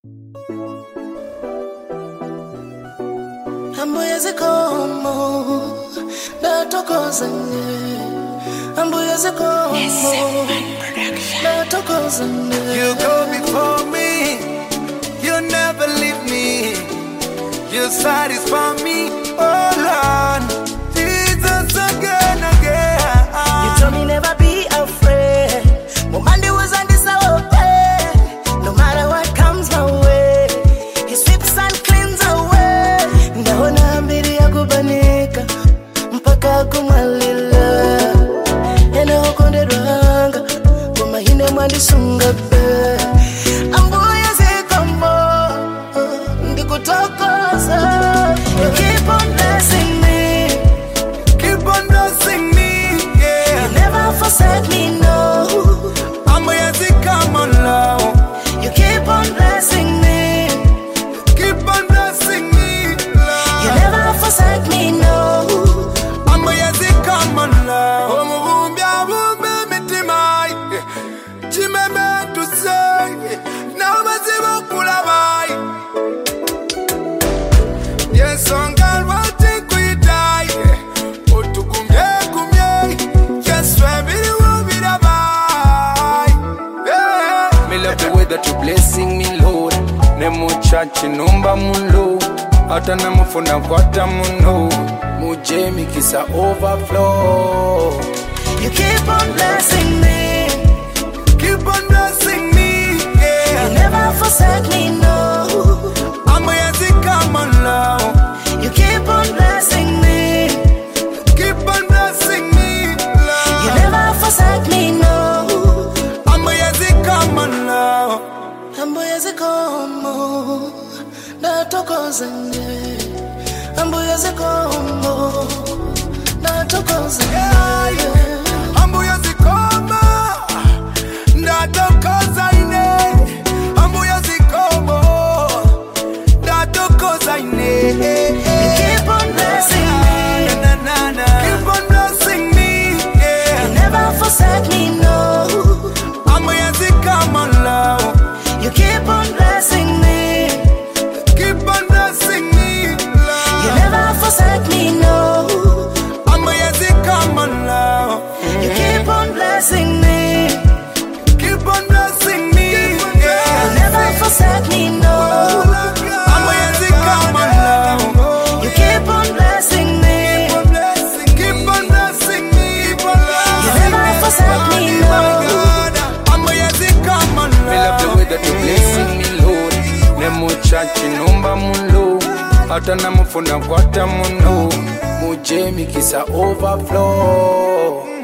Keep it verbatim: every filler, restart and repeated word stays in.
Ambuye como natokozane Ambuye como natokozane You go before me, you never leave me, you satisfy me, oh Lord, Jesus again, again. You told me never be afraid, Momandi was on this away, no matter what comes my way, He sweeps and cleans away, Ndahona mbiri ya kubanika, mpaka kumalila, Ene hokonde ranga, Kuma hine mwandi sunga be, Ambuye zikombo, Ndikutokoza. You keep on blessing me, Keep on blessing me, yeah. You never forsake me, no. Ambuye come on now. You keep on blessing me, Keep on blessing me, Lord. You never forsake me, no. Ambuye come on now. Omubumbya bumbe mitima, chimeme tusenge, na mazibu kulabai. Yes, on God, what think we die? Otukumye kumye, yes, family will be the buy. Me love the way that you blessing me, Lord. Nemu chachi numba mulo, hata namufuna kwata muno. Muje mikisa overflow. You keep on blessing me, Keep on blessing me, You yeah. never forsake me, no. Ambuye come on now. You keep on blessing me, Keep on blessing me, Lord. You never forsake me, no. Ambuye come on now. Ambuye zikomo natokozane Ambuye zikomo natokozane Ambuye zikoma, ndatokoza ine. Ambuye zikomo, ndatokoza ine. You keep on blessing me, Na, na, na. Keep on blessing me, You yeah. never forsake me, no. Ambuye come on now. You keep on blessing me, Keep on blessing me, You Lord. never forsake me, no. Ambuye come on now. You keep on blessing me, Keep on blessing me, You yeah. never forsake me, no. Ambuye come on now. You keep on blessing me, Keep on blessing me, You never forsake me, no. Ambuye come on Me love the way that you blessing me, Lord. Nemu chachi numba mulo, hata namufuna kwata muno. Muje mikisa overflow.